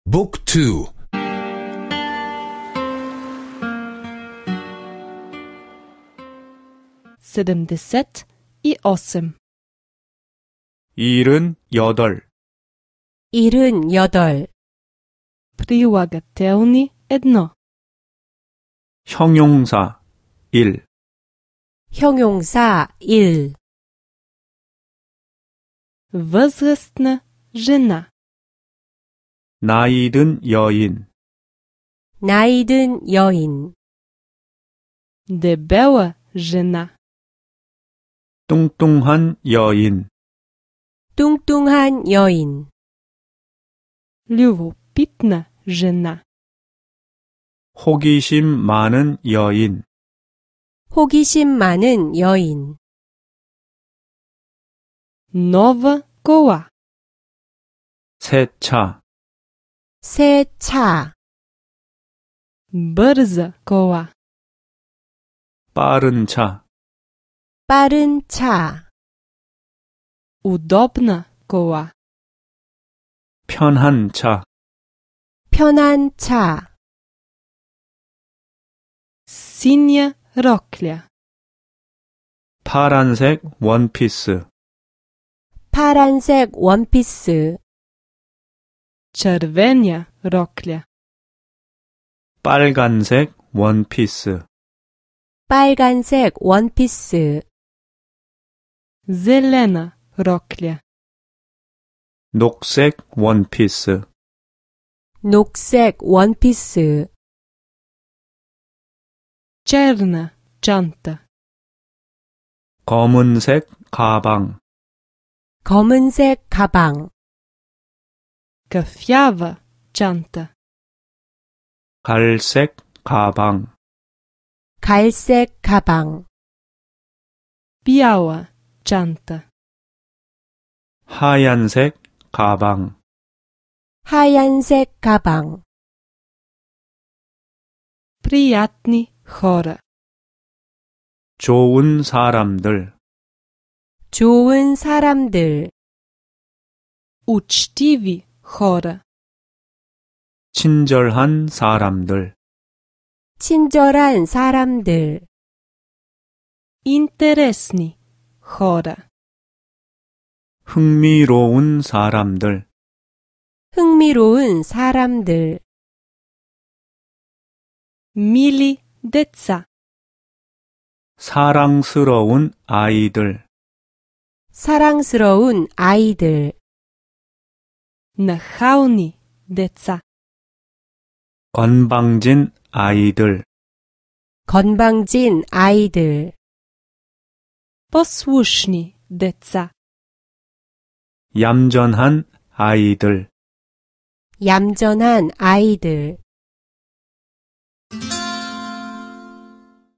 Book 2. 78. 78. 78. Прилагателни 1. 형용사 1. 형용사 1. Възрастна жена. 나이든 여인. 나이든 여인. Дебела жена. 뚱뚱한 여인. 뚱뚱한 여인. Любопитна жена. 호기심 많은 여인. 호기심 많은 여인. Нова кола. 새 차. 새 차. Бърза кола. 빠른 차. 빠른 차. Удобна кола. 편한 차. 편한 차. Синя рокля. 파란색 원피스. 파란색 원피스. Червеня рокля. 빨간색 원피스. 빨간색 원피스. Зелена рокля. 녹색 원피스. 녹색 원피스. Черна чанта. 검은색 가방. 검은색 가방. Кафява чанта. 갈색 가방. 갈색 가방. Бяла чанта. 하얀색 가방. 하얀색 가방. Приятни хора. 좋은 사람들. 좋은 사람들. Учтиви хора. 친절한 사람들. 친절한 사람들. Интересни хора. 흥미로운 사람들. 흥미로운 사람들. Мили деца. 사랑스러운 아이들. 사랑스러운 아이들. Нахални деца. 건방진 아이들. 건방진 아이들. Послушни деца. 얌전한 아이들. 얌전한 아이들.